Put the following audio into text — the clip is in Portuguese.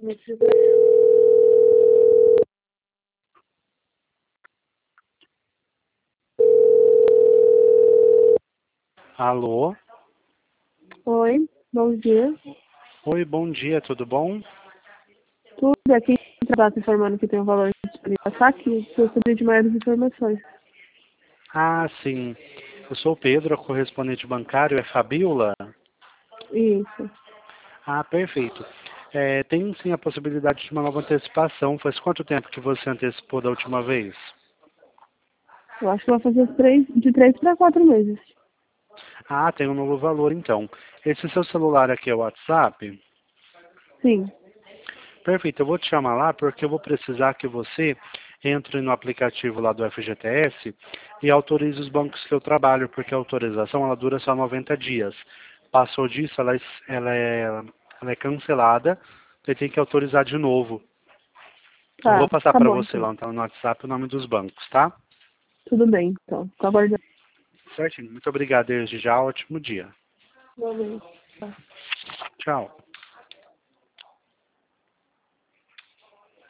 Alô? Oi, bom dia. Oi, bom dia, tudo bom? Tudo aqui está informando que tem um valor disponível. Tá aqui, gostaria de maiores informações. Ah, sim. Eu sou o Pedro, a correspondente bancário, é Fabiola? Isso. Ah, perfeito. Tem sim a possibilidade de uma nova antecipação. Faz quanto tempo que você antecipou da última vez? Eu acho que vai fazer de 3 para 4 meses. Ah, tem um novo valor então. Esse seu celular aqui é o WhatsApp? Sim. Perfeito, eu vou te chamar lá porque eu vou precisar que você entre no aplicativo lá do FGTS e autorize os bancos que eu trabalho, porque a autorização ela dura só 90 dias. Passou disso, ela é cancelada, você tem que autorizar de novo. Eu vou Tá, passar tá para bom você então. lá então, no WhatsApp o nome dos bancos, tá? Tudo bem, então. Tô aguardando. Certinho, muito obrigado desde já, ótimo dia. Realmente. Tá. Tchau.